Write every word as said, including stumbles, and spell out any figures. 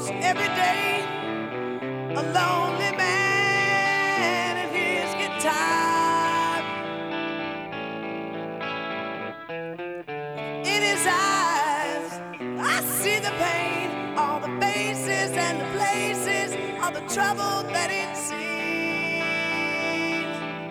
every day, a lonely man and his guitar. In his eyes, I see the pain, all the faces and the places, all the trouble that it seems.